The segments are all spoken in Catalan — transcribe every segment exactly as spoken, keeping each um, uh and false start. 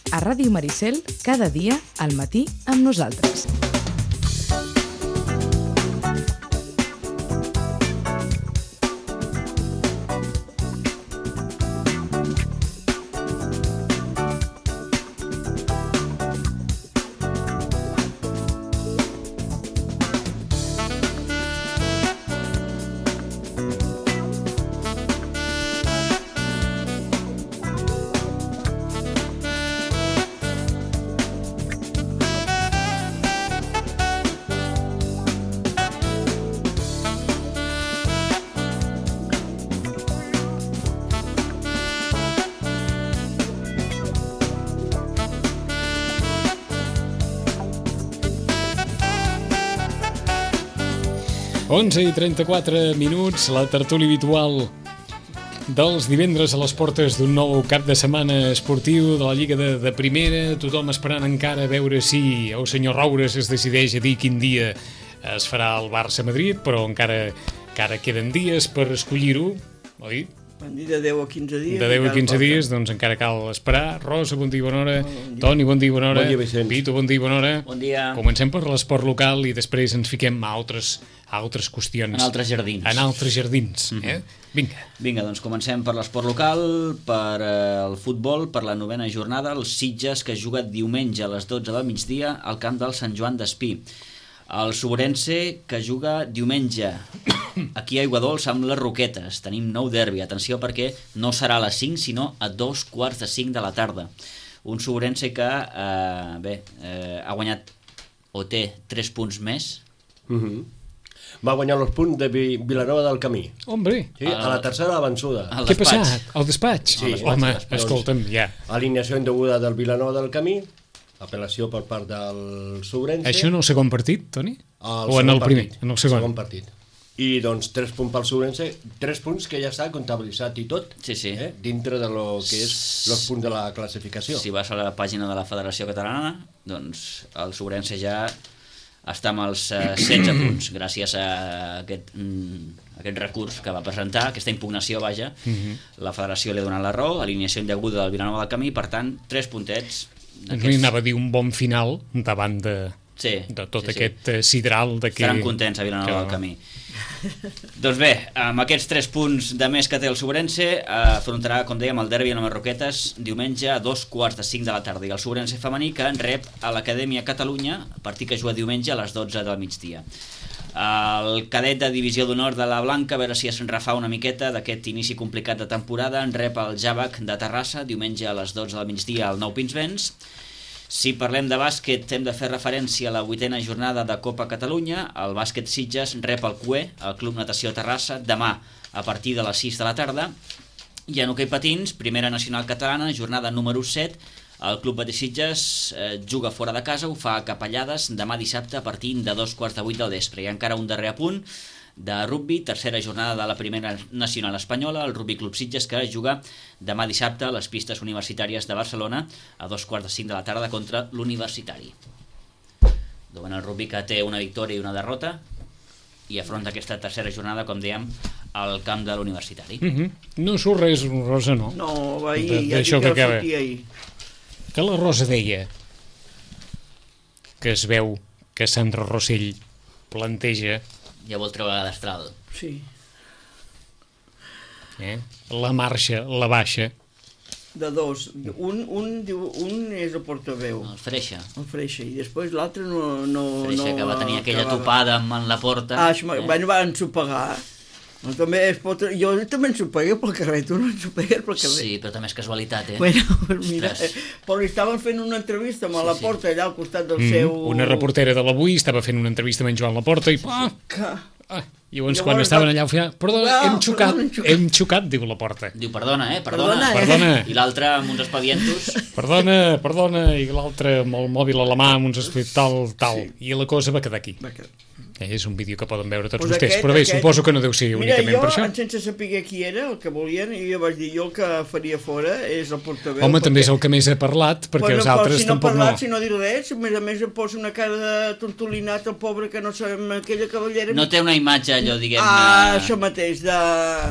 A Ràdio Maricel, cada dia, al matí, amb nosaltres. onze i trenta-quatre minuts, la tertúlia habitual dels divendres a les portes d'un nou cap de setmana esportiu de la Lliga de, de Primera, tothom esperant encara a veure si el senyor Roures es decideix a dir quin dia es farà el Barça-Madrid, però encara, encara queden dies per escollir-ho, oi? Van dir de deu a quinze dies. De deu a quinze dies, doncs encara cal esperar. Rosa, bon dia, bona hora. Bon dia. Toni, bon dia, bona hora. Bon dia, Vicenç. Vito, bon dia, bona hora. Bon dia. Comencem per l'esport local i després ens fiquem a altres, a altres qüestions. En altres jardins. En altres jardins. Mm-hmm. eh? Vinga. Vinga, doncs comencem per l'esport local, per eh, el futbol, per la novena jornada, els Sitges, que juga diumenge a les dotze del migdia al camp del Sant Joan d'Espí. El Sobrense, que juga diumenge aquí a Aiguadols amb les Roquetes. Tenim nou derbi, atenció, perquè no serà a les cinc, sinó a dos quarts de cinc de la tarda. Un Sobrense que, eh, bé, eh, ha guanyat o té tres punts més. Mm-hmm. Va guanyar els punts de Vilanova del Camí. Hombre. Sí, a la tercera avançuda. Què ha passat? Al despatx? Sí, home, despatx. escolta'm, ja. Alineació indeguda del Vilanova del Camí, apel·lació per part del Sobrense. Això en el segon partit, Toni? El o en el primer? Partit. En el segon. segon partit. I doncs tres punts pel Sobrense, tres punts que ja està comptabilitzat i tot, sí, sí. Eh, dintre de lo que és els punts de la classificació. Si vas a la pàgina de la Federació Catalana, doncs el Sobrense ja està amb els eh, setze punts, gràcies a aquest, mm, aquest recurs que va presentar, aquesta impugnació, vaja. Mm-hmm. La Federació li ha donat la raó, alineació indeguda del Vilanova del Camí, per tant, tres puntets. Aquests... No hi anava a dir un bon final davant de, sí, de tot sí, aquest sí. sidral de que... Estaran contents a Vilanova que... del Camí. Doncs bé, amb aquests tres punts de més que té el Sobrense, afrontarà, com dèiem, el derbi amb les Roquetes diumenge a dos quarts de cinc de la tarda. I el Sobrense femení, que en rep a l'Acadèmia Catalunya, partit que juga diumenge a les dotze del migdia. El cadet de divisió d'honor de la Blanca, a veure si es refà una miqueta d'aquest inici complicat de temporada, en rep el Javac de Terrassa diumenge a les dotze del migdia al Nou Pinsbens. Si parlem de bàsquet, hem de fer referència a la vuitena jornada de Copa Catalunya. El bàsquet Sitges rep el C U E, el Club Natació Terrassa, demà a partir de les sis de la tarda. I en hoquei patins, primera nacional catalana, jornada número set, el Club Patí Sitges eh, juga fora de casa, ho fa a Capellades demà dissabte a partir de dos quarts de vuit del vespre. Hi ha encara un darrer apunt de rugby, tercera jornada de la primera nacional espanyola, el Rugby Club Sitges, que juga demà dissabte a les pistes universitàries de Barcelona a dos quarts de cinc de la tarda contra l'Universitari. Doncs el rugby, que té una victòria i una derrota, i afronta aquesta tercera jornada, com dèiem, al camp de l'Universitari. Mm-hmm. No surt res, Rosa, no? No, va ahir, ja dic que que sortia ahir. Que la Rosa deia que es veu que Sandra Rossell planteja... Ja vol treure d'astral. Sí. Eh? La marxa, la baixa. De dos. Un, un, diu, un és el portaveu. El Freixa. El Freixa. I després l'altre no... no Freixa, no, que va tenir aquella acabava. topada amb la porta. Ah, eh? Bueno, va ensopegar. No, també es pot... Jo també ensopegué pel carrer, tu no ensopegues pel carrer. Sí, però també és casualitat, eh? Bueno, pues mira, eh, però li estaven fent una entrevista amb sí, la Porta, allà al costat del mm, seu... Una reportera de l'Avui estava fent una entrevista amb en Joan Laporta i... Ah, que... ah, llavors, quan estaven allà al final... Perdona, no, hem xocat, perdona, hem xocat, hem xocat, diu Laporta. Diu, perdona, eh? Perdona. Perdona, eh? Perdona. I l'altre amb uns expedientos. Perdona, perdona, i l'altre amb el mòbil a la mà, amb uns tal, tal. Sí. I la cosa va quedar aquí. Va quedar. Eh, és un vídeo que poden veure tots pues vostès, aquest, però bé, aquest... suposo que no deu ser únicament Mira, jo, per això. Mira, jo, sense saber qui era, el que volien, i jo vaig dir, jo el que faria fora és el portaveu. Home, perquè... també és el que més ha parlat, perquè bueno, els altres si no tampoc parlat, no. Si no dir res, a més a més em posa una cara de tontolinat el pobre que no sabem aquella cavallera... No té una imatge, allò, diguem... Ah, això mateix, de...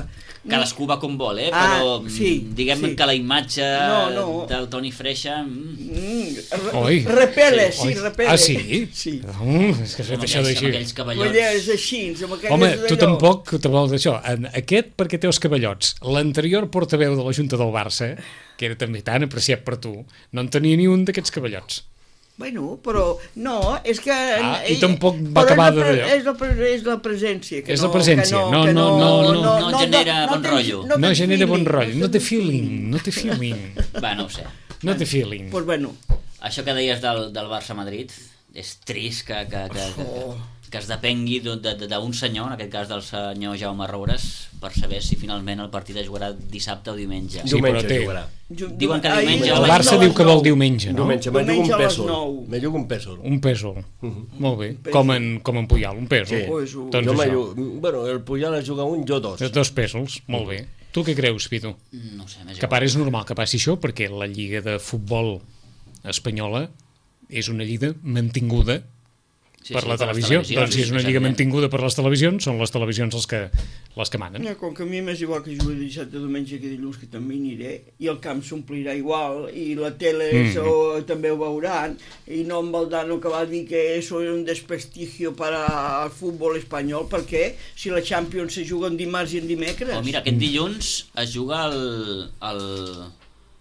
cadascú va com vol, eh? Ah, Però sí, diguem sí. que la imatge No, no. del Toni Freixa... mm, Mm, Oi. re- repele, sí, Oi. repele. Ah, sí? Sí. Mm, és que has amb fet això aquells, amb d'així. aquells Vull cavallots... dir, és així, amb aquelles Home, tu d'allò. tampoc te vols d'això. En aquest perquè té els cavallots. L'anterior portaveu de la Junta del Barça, que era també tan apreciat per tu, no en tenia ni un d'aquests cavallots. Bueno, però no, és que... Ah, i ell- tampoc va però acabar és la, de pre- allò. és la, pre- és la presència. Que És la no, presència, que no, que no, no, no, no genera bon tens- rotllo. No tens genera bon feeling, rotllo, no té tens feeling, no té feeling, Va, no ho sé. no té feeling. Doncs bueno, Això que deies del, del Barça-Madrid, és trist que, que, que, que, Oh. que es depengui d'un de, de, d'un senyor, en aquest cas del senyor Jaume Roures, per saber si finalment el partit es jugarà dissabte o diumenge. Sí, Diumenge però té- jugarà. ju- Diuen que ahir- diumenge El a les Barça nou, diu que a les vol nou. diumenge, no? Diumenge, me jugo Diumenge un a les pèsol. nou. Me jugo un pèsol. Un pèsol. Molt bé. Com en, com en Puyal, un pèsol. Sí. Pues, uh, Doncs Jo me això. jugo... Bueno, el Puyol es juga un, jo dos. Dos pèsols, molt bé. Tu què creus, Pitu? No ho sé, més Que a part és normal que passi això perquè la lliga de futbol espanyola és una lliga mantinguda Sí, per sí, la per les televisió. televisions, Doncs si és una és lliga evident. mantinguda per les televisions, són les televisions les que, les que manen. Ja, com que a mi m'és igual que jugui dissabte, diumenge que dilluns, que també aniré, i el camp s'omplirà igual, i la tele Mm. eso, també ho veuran, i no en Valdano que va dir que eso és un desprestigio para el futbol espanyol, perquè si la Champions se juga en dimarts i en dimecres... Oh, mira, aquest dilluns es juga el, el,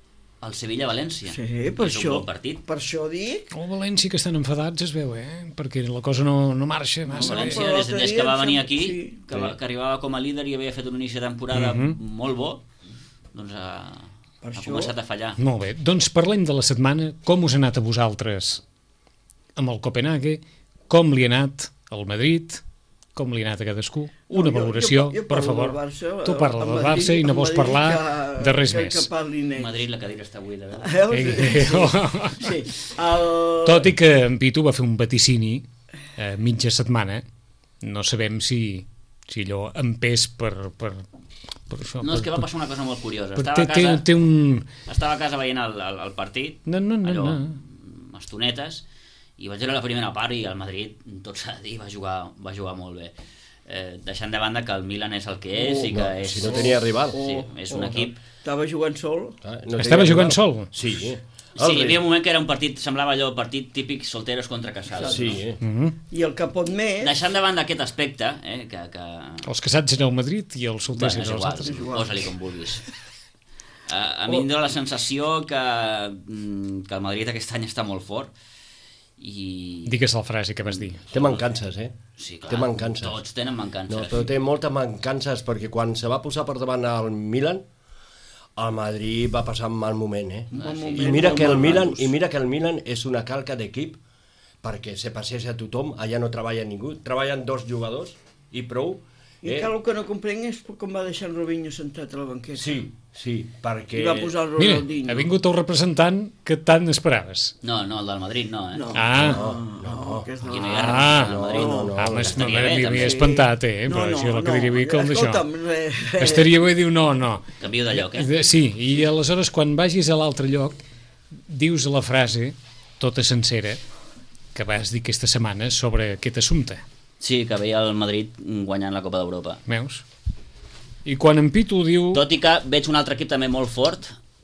el Sevilla-València. Sí, per és això, un bon partit. per això dic... El València que estan enfadats es veu, eh? Perquè la cosa no, no marxa El massa bé. València, però des, l'altre des dia que va em venir sembla- aquí, sí. que, va, que arribava com a líder i havia fet un inici de temporada Mhm. molt bo, doncs ha, Per ha això- començat a fallar. Molt bé, doncs parlem de la setmana. Com us ha anat a vosaltres amb el Copenhague? Com li ha anat al Madrid? Com li ha anat a cadascú? Una No, jo- valoració, jo- jo per parlo favor. del Barça, Tu parla el del Madrid- Barça i no el vols Madrid parlar que- de res que, més. Que parlin A ells. Madrid la cadira està buida. veus? Eh, Sí, el... Tot i que en Pitu va fer un vaticini a mitja setmana, no sabem si, si allò empès per, per, per això. No, és que va per, passar una cosa molt curiosa. per, Estava té, a casa, té, té un... estava a casa veient el, el, el partit, No, no, no, allò, no. estonetes, i vaig veure la primera part i el Madrid, tot s'ha de dir, va jugar, va jugar molt bé. Eh, deixant de banda que el Milan és el que és Oh, i que no, és... si no tenia rival. Sí, és un Oh, equip... Estava jugant sol. Ah, no Estava tenia jugant rival. sol? Sí. Sí, hi havia un moment que era un partit, semblava allò, partit típic solteros contra casades. Sí, No? eh? Mm -hmm. I el que pot més... Deixant de banda aquest aspecte, eh, que... que... Els casats eren al Madrid i els solters Bueno, és eren els igual, altres. és igual. posa-li com vulguis. A, a mi em dóna la sensació que, mm, que el Madrid aquest any està molt fort i... Digues la frase que vas dir. Té mancances, eh? Sí, clar, Té mancances. tots tenen mancances. No, però té moltes mancances perquè quan se va posar per davant al Milan, el Madrid va passar un mal moment, eh? Un bon sí. moment, I mira molt que el mal Milan, ratos. i mira que el Milan és una calca d'equip perquè se passés a tothom, allà no treballa ningú, treballen dos jugadors i prou. I Eh? que el que no comprenc és com va deixar en Robinho sentat a la banqueta. Sí, sí, perquè... I va posar el Mira, Ronaldinho. ha vingut el representant que tant esperaves. No, no, el del Madrid no, eh? No, Ah. no, no, aquest Aquí no. no hi ha Ah, representant del Madrid. no, no, Ah, m'has- estaria bé, m'havia també. espantat, eh? Però això és el que diria bé que el d'això. Escolta'm, eh, Estaria bé dir no, no. Canvio de lloc, eh? De- Sí, i aleshores quan vagis a l'altre lloc dius la frase tota sencera que vas dir aquesta setmana sobre aquest assumpte, Sí, que veia el Madrid guanyant la Copa d'Europa. veus? I quan en Pitu diu... Tot i que veig un altre equip també molt fort,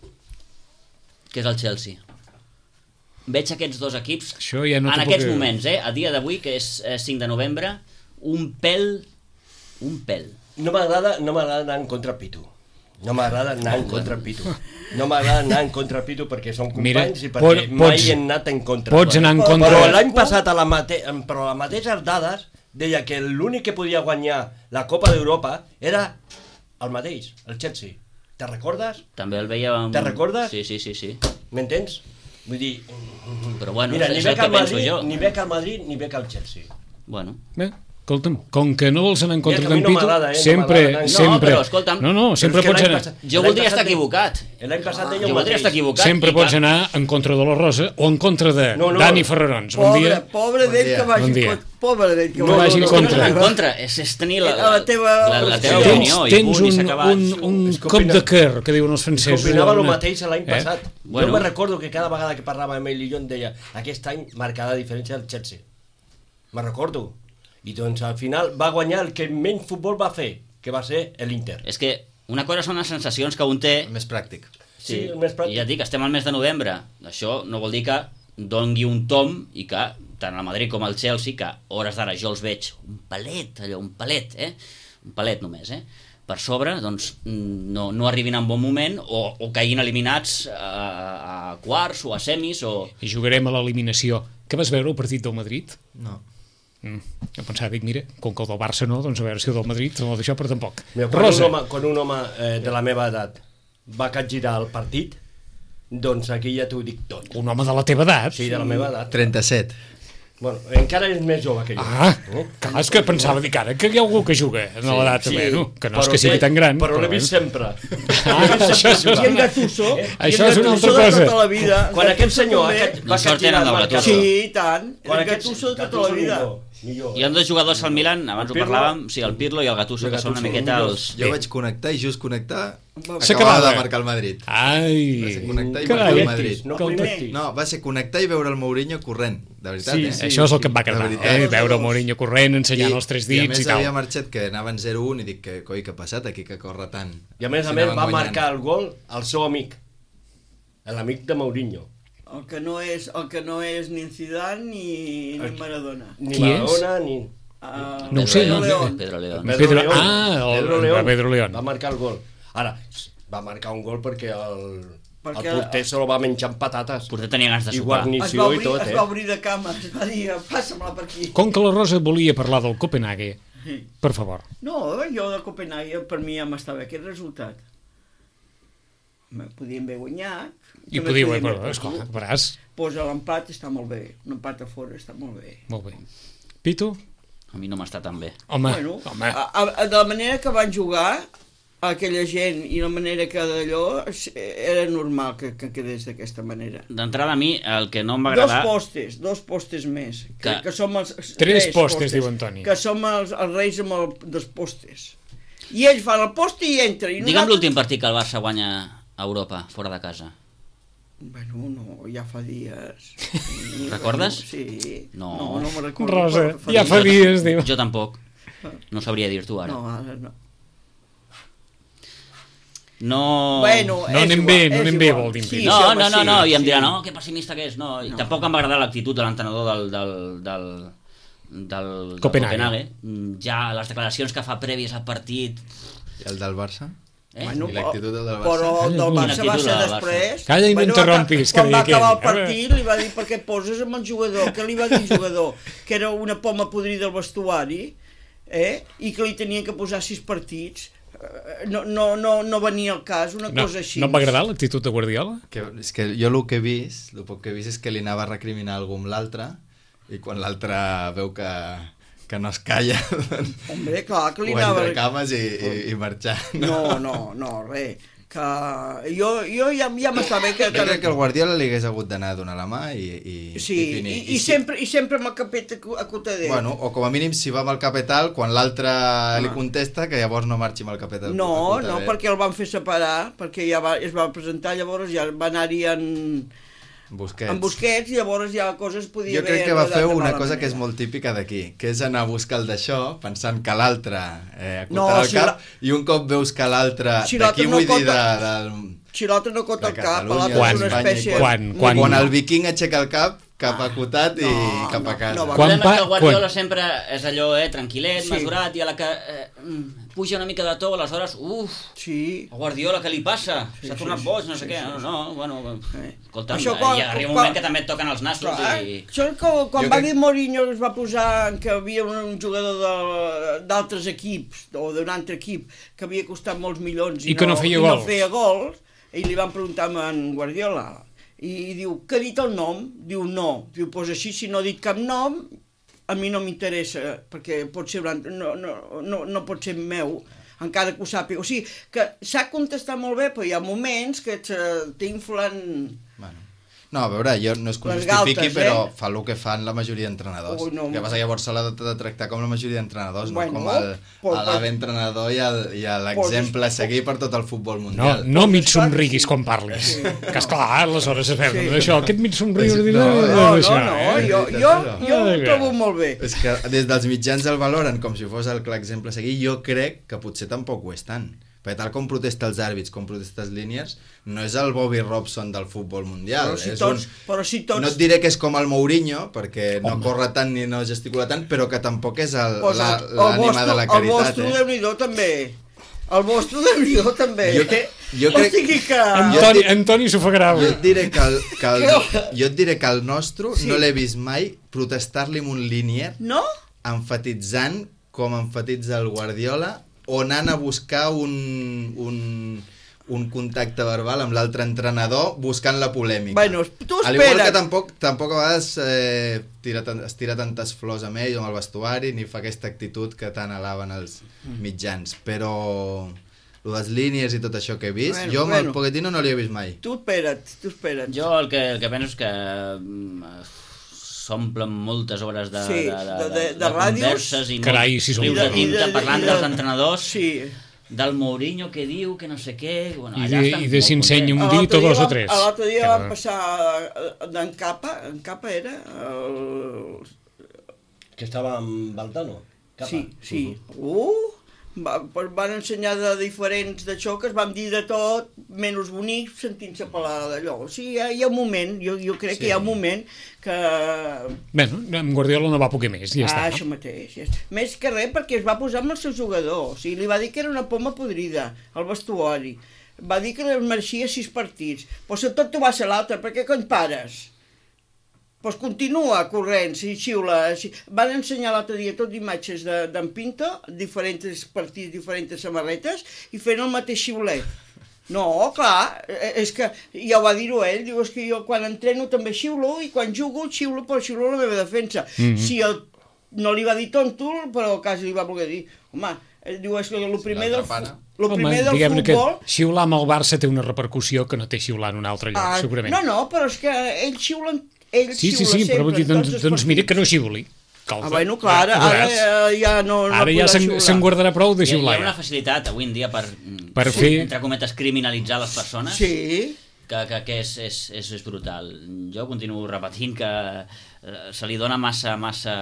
que és el Chelsea. Veig aquests dos equips, Això ja no en t'ho aquests puc- moments, eh, a dia d'avui, que és eh, cinc de novembre, un pèl, un pèl. No m'agrada no m'agrada anar en contra Pitu. No m'agrada anar en contra Pitu. No m'agrada anar en contra Pitu perquè som Mira, companys i perquè pot- mai pots- he anat en contra. pots anar en Però contra- l'any passat, a la mate... però les mateixes dades, deia que l'únic que podia guanyar la Copa d'Europa era el mateix, el Chelsea. Te recordes? També el veia... Amb... Te recordes? Sí, sí, sí, sí. M'entens? Vull dir... Però bueno, Mira, és, ni és el bec que al penso Madrid, jo. ni bec al Madrid, ni bec al Chelsea. Bueno. Bé, escolta'm, com que no vols anar en contra Mira que a mi d'en no Pitu, m'agrada, eh, no sempre, m'agrada anar en- No, sempre... però escolta'm, No, no, sempre però és que pots l'any anar... passat- Jo l'any voldria passat estar deia- equivocat. L'any passat deia Jo el voldria estar mateix. equivocat. Sempre i pots clar, anar en contra de la Rosa o en contra de No, no. Dani Ferrarons. Bon Pobre, dia. pobre d'ell que vagi Bon en dia. contra. Pobre d'ell que No vagi vagi en És que no és contra. anar en contra, és, és tenir la, la, La teva- la, la teva Sí. opinió Tens, i tens punt, i un, s'ha acabat. un, un És que cop opina- de cœur, que diuen els francesos. Que opinava el Una- mateix l'any Eh? passat. Bueno. Jo me recordo que cada vegada que parlava amb ell i jo em deia aquest any marcarà diferència el Chelsea. Me recordo. I doncs al final va guanyar el que menys futbol va fer, que va ser l'Inter. És que una cosa són les sensacions que un té. Més pràctic. Sí, Sí, més pràctic. i ja et dic, estem al mes de novembre. Això no vol dir que dongui un tom i que tant el Madrid com el Chelsea, que a hores d'ara jo els veig un palet, allò, un palet, eh? Un palet només, eh? Per sobre, doncs, no, no arribin en bon moment o, o caiguin eliminats a, a quarts o a semis o... I jugarem a l'eliminació. Que vas veure el partit del Madrid? No. Mm. Jo pensava, dic, mira, com que el del Barça no, doncs a veure si el del Madrid o d'això, però tampoc. Mira, quan, Rosa. un home, quan un home eh, de la meva edat va capgirar el partit, doncs aquí ja t'ho dic tot. Un home de la teva edat? Sí, de la meva edat. trenta-set. Bueno, encara és més jove que jo. Ah, Eh? clar, és que pensava, dic, ara que hi ha algú que juga a l'edat, Sí, bueno, que no és però que sigui té- tan gran. Però l'he vist bueno. sempre. Ah, això és... I en Gattuso, Això és una altra de cosa. tota la vida. Quan aquest senyor també- aquest No va sort tenen capgirar del el Gattuso. marcador. Sí, i tant. Quan El aquest Gattuso de tota Gattuso la vida. millor, millor. Hi ha dos jugadors al Milan, abans ho Pirlo. parlàvem, sí, el Pirlo i el Gattuso, El que són una Gattuso, miqueta millors. els... Jo vaig connectar i just connectar S'acabava. acabava de marcar el Madrid. Ai, Va ser connectar i carai. marcar el Madrid. No Que el connectis. No, va ser connectar i veure el Mourinho corrent, de veritat, Sí, eh? sí. Això és el que em va agradar, De veritat. eh? Veure el Mourinho corrent, ensenyant els tres I a dits més i tal. havia marxat que anaven zero un i dic que coi, què ha passat aquí que corre tant? I a més a Si més anaven va guanyant. marcar el gol al seu amic, l'amic de Mourinho. El que no és, el que no és ni Zidane ni, ni Maradona. Ni Qui és? Maradona, ni... Uh, No ho sé, Pedro no. León. Pedro León. Pedro- León. ah, el- Pedro León. Va marcar el gol. Ara, va marcar un gol perquè el, Perquè- el porter se lo va menjar amb patates. El porter tenia ganes de I sopar. Es guarnició va, i obrir, tot, es eh? va obrir de cama, es va dir, passa-me-la per aquí. Com que la Rosa volia parlar del Copenhague, per favor. No, jo de Copenhague per mi ja m'estava aquest resultat. Me podien haver guanyat. I també podíeu, podien però, haver esclar, perdut. veràs. Pues l'empat està molt bé, un empat a fora està molt bé. Molt bé. Pitu? A mi no m'està tan bé. Home, bueno, home. a, a, de la manera que van jugar aquella gent i la manera que d'allò era normal que, que quedés d'aquesta manera. D'entrada a mi el que no em va Dos agradar... postes, dos postes més, que, Que- que som els... Tres postes, diu Antoni. Que som els, els reis amb el, dels postes. I ells fan el poste i entra. I Digue'm nosaltres- l'últim partit que el Barça guanya a Europa, fora de casa. Bueno, no, ja fa dies. Recordes? Sí. No. No, no me'n recordo. Rosa, però ja fa dies, diu. Jo tampoc. No sabria dir-t'ho ara. No, ara no. No... Bueno, No és anem igual, bé, no és anem bé, igual. vol dir. Sí, no, sí, home, no, no, sí, no, i em sí. dirà, no, que pessimista que és, no, i No. tampoc em va agradar l'actitud de l'entrenador del, del, del, del, del Copenhague. Copenhague. Mm, Ja les declaracions que fa prèvies al partit... I el del Barça? Eh? Bueno, I l'actitud del Barça. però el del Barça va L'actitud ser del Barça. després. Calla i no interrompis, que Quan va deia acabar el aquell. partit li va dir per què poses amb el jugador, que li va dir el jugador, que era una poma podrida del vestuari, eh? I que li tenien que posar sis partits. Eh, No, no, no, no venia al cas, una No, cosa així. no et va agradar l'actitud de Guardiola? Que, és que jo el que he vist, el poc que he vist és que li anava a recriminar algú amb l'altre i quan l'altre veu que, que no es calla, doncs Hombre, clar, que li ho anava... entre cames i, i, i marxar. No, no, no, res. Que jo, jo ja, ja m'està bé que... Jo crec que el Guardiola li hagués hagut d'anar a donar la mà i, i, Sí, i i, finir. i, sempre, i sempre amb el capet acu- acotadet. Bueno, o com a mínim si va amb el capital, quan l'altre li contesta, que llavors no marxi amb el capital. No, no, perquè el van fer separar, perquè ja va, es va presentar, llavors ja va anar-hi en, Busquets. en Busquets, i llavors ja la cosa es podia Jo haver crec que va rodat fer de una mala cosa que és manera. molt típica d'aquí, que és anar a buscar el d'això, pensant que l'altre eh, acotarà No, el si cap, la- i un cop veus que l'altre, Si d'aquí l'altre no vull dir, de, cota- de, Si l'altre no cota de el cap, Catalunya, l'altre és una d'Espanya, i espècie... quan- No, quan- quan el viking aixeca el cap, cap acotat i No, cap a no, casa. no va- Quan El problema pa- és que el Guardiola quan- sempre és allò, eh, tranquil·let, Sí. mesurat, i a la que eh, mm, puja una mica de to, aleshores, uf, Sí. el Guardiola, què li passa? Sí, S'ha sí, tornat sí, boig, no sé sí, què. sí, No, sí. no, bueno, Eh. escolta'm, Això eh, quan- i arriba un quan- moment que també et toquen els nassos Clar, i... això és com quan Jo va crec- dir Mourinho es va posar que havia un, un jugador de- d'altres equips o d'un altre equip que havia costat molts milions i, I que no feia i gols. no feia gols, i li van preguntar a en Guardiola i diu, que ha dit el nom? Diu, no. Diu, doncs així, si no ha dit cap nom, a mi no m'interessa, perquè pot ser, un altre- no, no, no, no pot ser meu, encara que ho sàpiga. O sigui, que s'ha contestat molt bé, però hi ha moments que te- t'inflen... Bueno. No, a veure, jo no és que ho Les justifiqui, galtes, però eh? fa el que fan la majoria d'entrenadors. Ui, no. El que passa que llavors se l'ha de, de tractar com la majoria d'entrenadors, Bueno, no com el, pues- a l'ave entrenador i el- i a l'exemple a seguir per tot el futbol No, mundial. no mig esclar que somriguis sí. quan parlis. Sí. Que esclar, aleshores es veu Sí. d'això. Aquest mig somriure No, dirà... no, No, no, d'això, no, eh? jo, jo, jo ho Ai, trobo que- molt bé. És que des dels mitjans el valoren com si fos el clar exemple a seguir, jo crec que potser tampoc ho és tant. perquè tal com protesta els àrbits, com protesta els líniers, no és el Bobby Robson del futbol mundial. Però si és tots, un... però si tots... No et diré que és com el Mourinho, perquè no Home. corre tant ni no gesticula tant, però que tampoc és l'ànima de la caritat. El vostre, eh? Déu-n'hi-do, també. El vostre Déu-n'hi-do, també. Jo, jo crec... O sigui que... Antoni, Antoni s'ofegarà. Jo et diré que el, que el, jo et diré que el nostre sí. no l'he vist mai protestar-li amb un línier, no? Enfatitzant com enfatitza el Guardiola, o anant a buscar un, un, un contacte verbal amb l'altre entrenador buscant la polèmica. Bueno, tu espera't. Al igual que tampoc, tampoc a vegades eh, tira, es tira tantes flors amb ell o amb el vestuari, ni fa aquesta actitud que tant alaben els mitjans. Però el dels línies i tot això que he vist, bueno, jo amb bueno. el Pochettino no l'he vist mai. Tu espera't, tu espera't. Jo el que, el que penso és que s'omplen moltes hores de, sí, de, de, de, de, de, de ràdios. converses i Carai, si rius de tinta parlant dels entrenadors, sí. del Mourinho que diu, que no sé què... Bueno, I de, i de si ensenya un dit o dos o tres. L'altre dia vam passar d'en Capa, en Capa era... El... Que estava amb Baltano. Capa. Sí, sí. Uh! Va, van ensenyar de diferents d'això que es van dir de tot, menys bonic, sentint-se parlar d'allò. O sigui, hi ha, hi ha un moment, jo, jo crec sí. que hi ha un moment que... Bueno, amb Guardiola no va poder més, ja ah, està. Això mateix. Ja està. Més que res perquè es va posar amb el seu jugador. O sigui, li va dir que era una poma podrida, al vestuari. Va dir que mereixia sis partits. Però si tot t'ho va ser l'altre, per què cony pares? Doncs continua corrent, si xiula. Si... Van ensenyar l'altre dia tot d'imatges d'en Pinto, diferents partits, diferents samarretes, i fent el mateix xiulet. No, clar, és que ja ho va dir-ho ell, diu, és que jo quan entreno també xiulo, i quan jugo xiulo, però xiulo la meva defensa. Mm-hmm. Si el... no li va dir tonto, però quasi li va voler dir, home, diu, és que el primer del... Lo primer del Home, futbol... que xiular amb el Barça té una repercussió que no té xiular en un altre lloc, ah, segurament. No, no, però és que ell xiula... Ell sí, sí, sí, sempre, però dir, doncs, doncs mira que no xiuli. Ah, bueno, clar, ara, ara ja no, no ara ja se'n guardarà prou de xiular. Hi ha una facilitat avui en dia per, per sí, fer... entre cometes, criminalitzar les persones sí. que, que, que és, és, és, és brutal. Jo continuo repetint que se li dona massa, massa,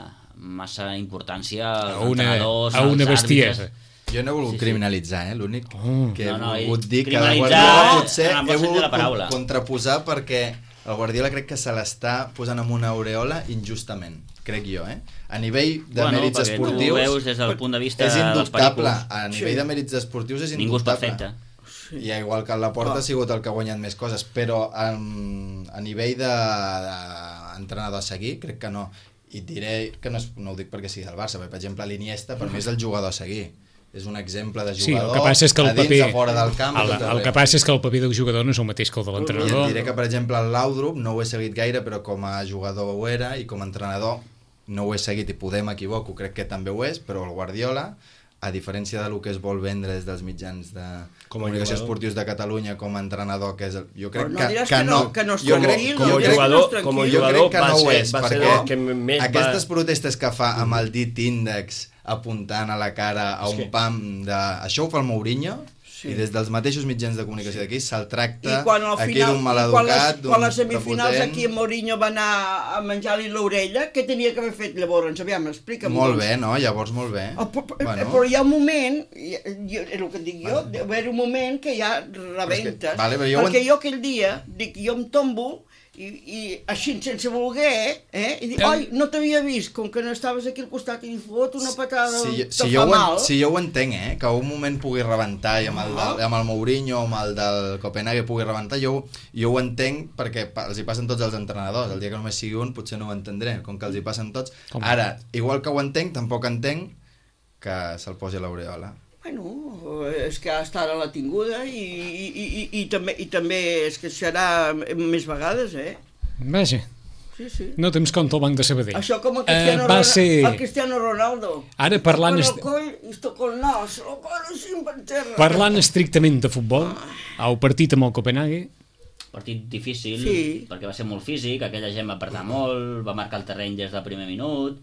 massa importància als a una, entrenadors, a una bestiesa. Jo no he volgut sí, sí. criminalitzar, eh? L'únic oh. que he no, no, volgut dir que la Guardiola potser he volgut con contraposar perquè el Guardiola crec que se l'està posant amb una aureola injustament, crec jo, eh? A nivell de bueno, mèrits esportius... Tu ho veus des del punt de vista és indubtable, a nivell sí. de mèrits esportius és indubtable. Ningú és perfecte. Sí. I igual que el Laporta oh. ha sigut el que ha guanyat més coses, però um, a nivell d'entrenador de, a seguir, crec que no. I et diré que no, és, no ho dic perquè sigui del Barça, perquè, per exemple, l'Iniesta per mi és el jugador a seguir. És un exemple de jugador sí, el que passa és que el a dins, paper, a fora del camp. El, el que passa és que el paper del jugador no és el mateix que el de l'entrenador. I et diré que, per exemple, el Laudrup no ho he seguit gaire, però com a jugador ho era, i com a entrenador no ho he seguit, i podem m'equivoco, crec que també ho és, però el Guardiola, a diferència del que es vol vendre des dels mitjans de comunicació esportius de Catalunya com a entrenador, que és el, jo crec no que, que, que no, que no jo crec, com a jugador, com a jugador que no ho és, va ser perquè que més aquestes va... protestes que fa amb el dit índex apuntant a la cara a un pam de... Això ho fa el Mourinho, sí. I des dels mateixos mitjans de comunicació d'aquí se'l tracta aquí d'un maleducat, d'un quan les semifinals aquí a Mourinho va anar a menjar-li l'orella, què tenia que haver fet llavors? Aviam, explica'm. Molt bé, no? Llavors molt bé. Oh, però, bueno. però hi ha un moment, jo, és el que et dic jo, vale. Deu haver un moment que ja rebentes, que, vale, jo perquè en... jo aquell dia, dic, jo em tombo, i, i així sense voler, eh? I dic, oi, no t'havia vist, com que no estaves aquí al costat, i fot una patada, si, te si fa jo mal. En, si jo ho entenc, eh? Que un moment pugui rebentar, i amb el, del, amb el Mourinho, amb el del Copenhague pugui rebentar, jo, jo ho entenc perquè els hi passen tots els entrenadors, el dia que només sigui un potser no ho entendré, com que els hi passen tots. Com? Ara, igual que ho entenc, tampoc entenc que se'l posi a l'aureola. Bueno, és que hasta ara l'ha tinguda i, i, i, i, també, i també és que serà més vegades, eh? Vaja. Sí, sí. No tens compte el banc de Sabadell. Això com el Cristiano, uh, Ronaldo, ser... el Cristiano Ronaldo. Ara parlant... Est... Coll, esto col nas, lo paro sin terra. Parlant estrictament de futbol, ah. el partit amb el Copenhague... Partit difícil, sí. perquè va ser molt físic, aquella gent va apretar molt, va marcar el terreny des del primer minut,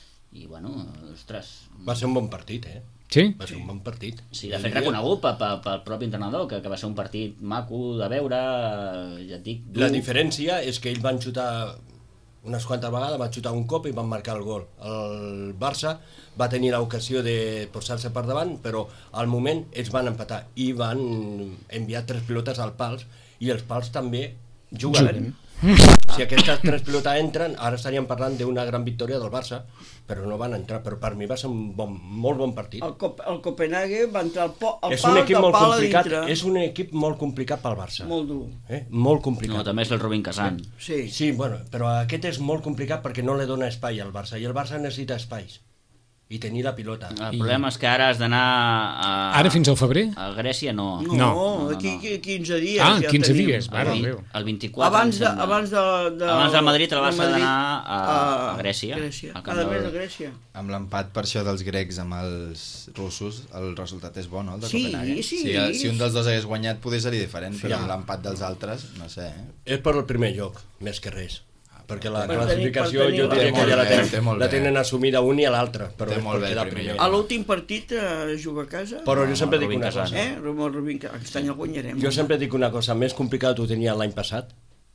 i bueno, ostres... Va ser un bon partit, eh? Sí? Va ser un bon partit. Sí, de fet reconegut pel, pel, pel propi entrenador, que, que va ser un partit maco de veure, ja et dic... La diferència és que ells van xutar unes quantes vegades, van xutar un cop i van marcar el gol. El Barça va tenir l'ocasió de posar-se per davant, però al moment ells van empatar i van enviar tres pilotes al pals i els pals també juguen. Si aquestes tres pilotes entren, ara estaríem parlant d'una gran victòria del Barça, però no van entrar, però per mi va ser un bon, molt bon partit. El, Cop el Copenhague va entrar al, po al és pal un equip del molt pal a complicat, dintre. és un equip molt complicat pel Barça. Molt dur. Eh? Molt complicat. No, també és el Rubin Kazan. Sí. Sí, bueno, però aquest és molt complicat perquè no li dona espai al Barça, i el Barça necessita espais i tenir la pilota. El problema és que ara has d'anar a... Ara fins al febrer? A Grècia no. No, No. no d'aquí no. quinze dies Ah, ja quinze tenim. dies, mare El, de Déu. el vint-i-quatre. Abans, de, em sembla. abans, de, de, Abans del Madrid, el del Barça ha Madrid d'anar a, a Grècia. Grècia. al camp Cada del- mes a Grècia. Amb l'empat per això dels grecs amb els russos, el resultat és bo, no? El de Sí, Copenhague. sí. Si, si un dels dos hagués guanyat, poder ser diferent, Sí. però amb l'empat dels altres, no sé, eh? És per el primer lloc, més que res. Perquè la Per tenir- classificació per tenir jo la- diria Té que molt ja la bé, tenen, té molt la bé. tenen assumida un i l'altre, però Té és molt per bé quedar el primer primer. lloc. A l'últim partit eh, juga a casa. Però jo sempre No, dic Rubin una Kazan. cosa. Eh, Rumor Rubin, que aquest any el guanyarem. Jo sempre dic una cosa, més complicat ho tenia l'any passat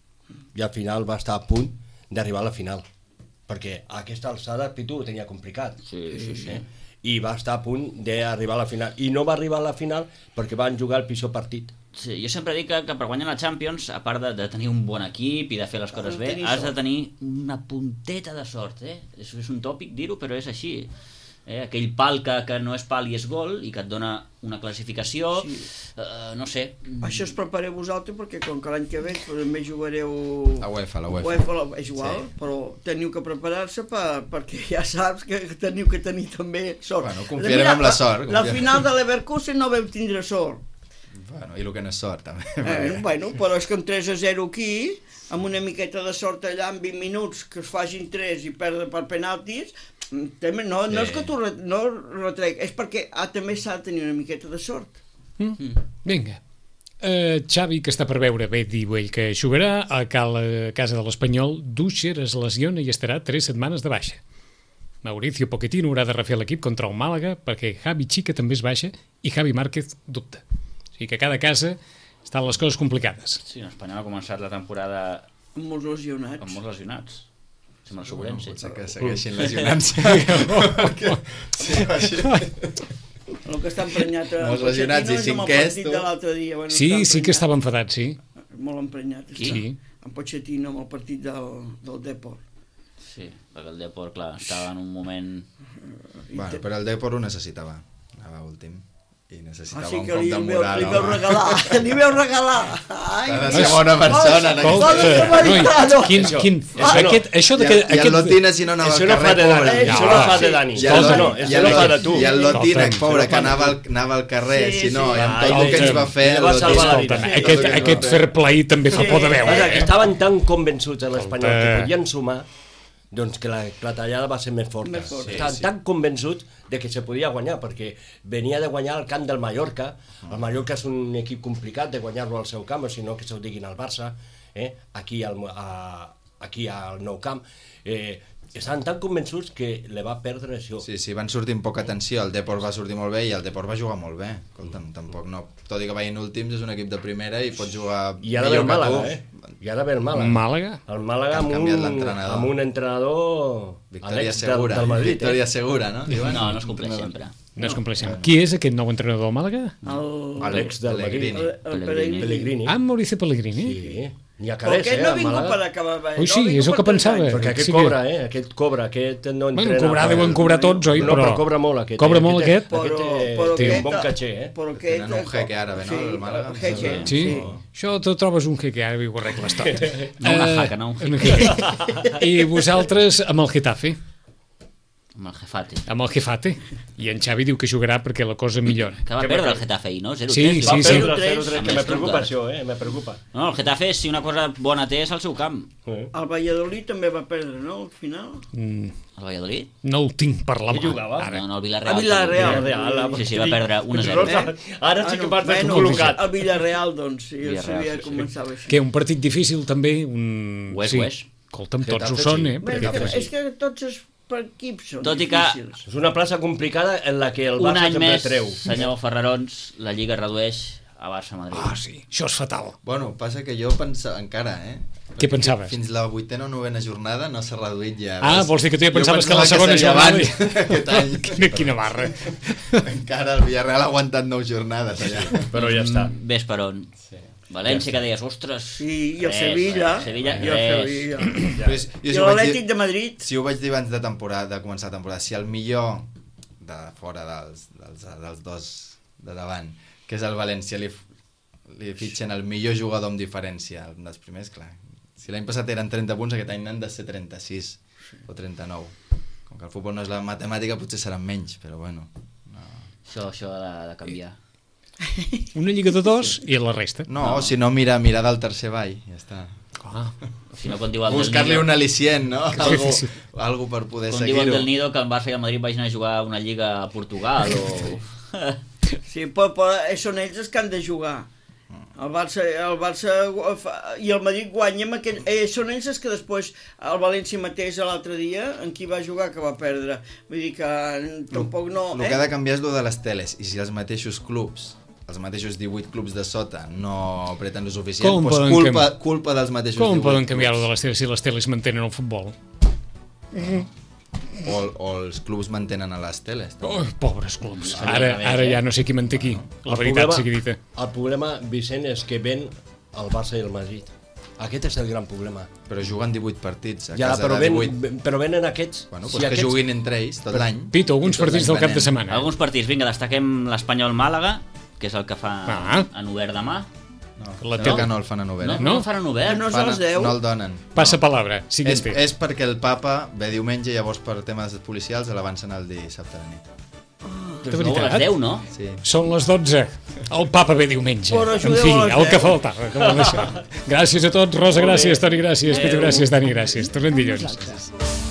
i al final va estar a punt d'arribar a la final. Perquè a aquesta alçada Pitu ho tenia complicat. Sí, sí, sí. Eh? I va estar a punt d'arribar a la final. I no va arribar a la final perquè van jugar el pitjor partit. Sí, jo sempre dic que, que per guanyar la Champions, a part de, de tenir un bon equip i de fer les coses de bé, tenir has de sort. tenir una punteta de sort, eh? És, és un tòpic dir-ho, però és així. Eh? Aquell pal que, que no és pal i és gol i que et dona una classificació, Sí. eh, no sé. Això us prepareu vosaltres perquè com que l'any que ve també jugareu La UEFA, la UEFA. UEFA, la- és igual, Sí. però teniu que preparar-se per, perquè ja saps que teniu que tenir també sort. Bueno, confiarem en la sort, La, la confia- final de l'Everkusen no vau tindre sort. Bueno, i el que no és sort, també. Eh, bueno, però és que un tres a zero aquí, amb una miqueta de sort allà en vint minuts, que es facin tres i perdre per penaltis, també no, no és que tu re, no retrec, és perquè ah, també s'ha de tenir una miqueta de sort. Mm? Vinga. Uh, Xavi, que està per veure, bé, diu ell que jugarà a cal- a casa de l'Espanyol. Dúcher es lesiona i estarà tres setmanes de baixa. Mauricio Pochettino haurà de refer l'equip contra el Màlaga perquè Javi Chica també es baixa i Javi Márquez dubta. O sigui que a cada casa estan les coses complicades. Sí, l'Espanyol ha començat la temporada Amb molts lesionats. amb molts lesionats. Sembla el Bueno, Sobrense. potser que segueixin lesionant-se. sí, així. El que està emprenyat a Molts lesionats i Pochettino és amb el cinquè, partit tu. de l'altre dia. Bueno, Sí, està sí que emprenyat. estava enfadat, sí. Molt emprenyat. Qui? està. Sí. En Pochettino amb el partit del, del Depor. Sí, perquè el Depor, clar, estava en un moment... Bueno, però el Depor ho necessitava. Anava últim. I necessitava Així un que cop li, de veu, moral. li veu home. regalar, li veu regalar. Ai, S'ha de Déu. ser bona persona. no? Escolta, Vols que noi, m'agrada? quin, quin, Això no. aquest, això de I que... el, i el Lotina, si no anava Això al no fa carrer, de pobre. Dani, Ja, això no va. fa de Dani. I el, Escolta, no, i això el, no fa de tu. I el Lotina, Escolta'm, pobre, això que no fa de anava al, tu. anava al carrer, Sí, si no, sí. i amb Ai, tot el que ens va fer... li va el salvar la Lotina. vida. Escolta, aquest, aquest fair play també fa por de veure. Passa que Eh? estaven tan convençuts de l'Espanyol que Escolta. podien sumar, doncs que la clatellada va ser més forta. Més forta. Estaven Sí, sí. tan convençuts de que se podia guanyar, perquè venia de guanyar al camp del Mallorca. El Mallorca és un equip complicat de guanyar-lo al seu camp, o si no que se'l diguin al Barça, eh? aquí, al, a, aquí al Nou Camp. Eh, estaven tan convençuts que le va perdre això. Sí, sí, van sortir amb poca tensió, el Depor va sortir molt bé i el Depor va jugar molt bé. Escolta'm, tampoc no... Tot i que vagin últims, és un equip de primera i pot jugar I ara ve el millor que Màlaga, tu. eh? I ara ve el Màlaga. Màlaga? El Màlaga Que han amb canviat un, l'entrenador. amb un entrenador Victòria Alex del, segura, del Madrid. victòria Eh? segura, no? Diuen? No, no es compleix sempre. No es compleixen. Qui és aquest nou entrenador del Màlaga? El, Alex del Madrid. Pellegrini. el, el Pellegrini. Pellegrini. Ah, Mauricio Pellegrini? Sí. Ni a Però calés, aquest eh, no ha al vingut Màlaga. per acabar bé. Ui, sí, no ha vingut és el que per tres pensava. anys. Perquè aquest Sí que- cobra, eh? Aquest cobra, aquest no entrena. Bueno, cobrar per- deuen cobrar tots, oi? No, però cobra molt aquest. Cobra eh? molt aquest? Però, Aquest però té un aquest, bon caché, eh? Però aquest, Tenen un jeque àrabe, no, el Màlaga? el jeque, Sí? Això tu trobes un jeque àrabe i ho arregles tot. No una Eh, jaca, no un un jeque. I vosaltres amb el Getafe, Amb el Jefate. amb el Jefate. I en Xavi diu que jugarà perquè la cosa millora. Que va Que perdre va- el Getafe ahir, no? zero Sí, tres. Va sí, sí. perdre Tres. zero tres, que Amb me les preocupa truques. això, eh? Me preocupa. No, el Getafe, si una cosa bona té, és el seu camp. Eh? El Valladolid també va perdre, no? Al final. Mm, El Valladolid? no el tinc per la Qui mà. jugava? Ara. No, no, el Villarreal. A Villarreal. Villarreal, Sí, sí, va perdre un a zero. Rosa, Ara sí que vas ben bueno, col·locat. El Villarreal, doncs, sí, jo Villarreal, sabia sí, que sí. començava així. Que un partit difícil també, un... Ho és, sí. ho és. Escolta'm, tots Getafe ho són, sí. eh? Bé, Perquè... és, que, és que tots els equips són Tot i que- difícils. És una plaça complicada en la que el Un Barça any sempre més, treu. senyor Ferrarons, la Lliga redueix a Barça-Madrid. Ah, sí, això és fatal. Bueno, passa que jo pensava, encara, eh? Què pensaves? Fins la vuitena o novena jornada no s'ha reduït ja. Ah, vols dir que tu ja pensaves que la segona jornada... Aquest any. Quina, quina barra. Encara el Villarreal ha aguantat nou jornades allà. Però ja està. Ves per on. Sí. València, que deies, ostres... Sí, i el Sevilla. Sevilla, I el Sevilla. Però és- jo I si ho vaig dir- l'Atlètic de Madrid. Si ho vaig dir abans de temporada, de començar la temporada, si el millor de fora dels, dels, dels dos de davant, que és el València, li, li fitxen el millor jugador amb diferència, un dels primers, clar. Si l'any passat eren trenta punts, aquest any n'han de ser trenta-sis o trenta-nou. Com que el futbol no és la matemàtica, potser seran menys, però bueno. No, Això, això ha de, de canviar. Una lliga de dos i la resta. no, no. Si no, mira, mira del tercer ball, ja està. Ah. Si no, quan diu el del Buscar-li Nido, un al·licient, no? Algo, sí, sí. algo per poder quan diu el seguir-ho. del Nido que el Barça i el Madrid vagin a jugar una lliga a Portugal o... Sí, però, però són ells els que han de jugar. El Barça, el Barça fa- i el Madrid guanya amb aquell... Eh, són ells els que després el València mateix l'altre dia en qui va jugar que va perdre. Vull dir que tampoc no... El Eh? que ha de canviar és lo de les teles, i si els mateixos clubs, els mateixos divuit clubs de sota no apreten lo suficient, Com doncs poden culpa, canvi- culpa dels mateixos Com divuit poden canviar-ho clubs. de les teles si les teles mantenen el futbol? O, o els clubs mantenen a les teles. també. Oh, pobres clubs. Seria Ara, una ara vez, ja no sé qui manté qui. La El veritat problema- sigui dita. El problema, Vicent, és que ven el Barça i el Madrid. Aquest és el gran problema. Però juguen divuit partits a Ja, casa però, de ven, divuit. ven- però venen aquests... Bueno, si doncs que aquests- juguin entre ells tot l'any. Pito, alguns I tot partits l'any del cap de venent. setmana. Alguns partits, vinga, destaquem l'Espanyol Màlaga, que és el que fa Ah. en obert demà. No, La no, tele- que no el fan en obert. No, eh? no, el fan en obert. Que no és Fan- a les deu. no el donen. Passa No. palabra, És, siguiente. és perquè el papa ve diumenge i llavors per temes policials l'avancen el dissabte a la nit. De No, a veritat? les deu, no? Sí. Són les dotze. El papa ve diumenge. Però En ajudeu fi, a les el que deu. faltava. Com això. Gràcies a tots. Rosa, gràcies. Toni, gràcies. Petu, gràcies. Dani, gràcies. Tornem dilluns. Nosaltres.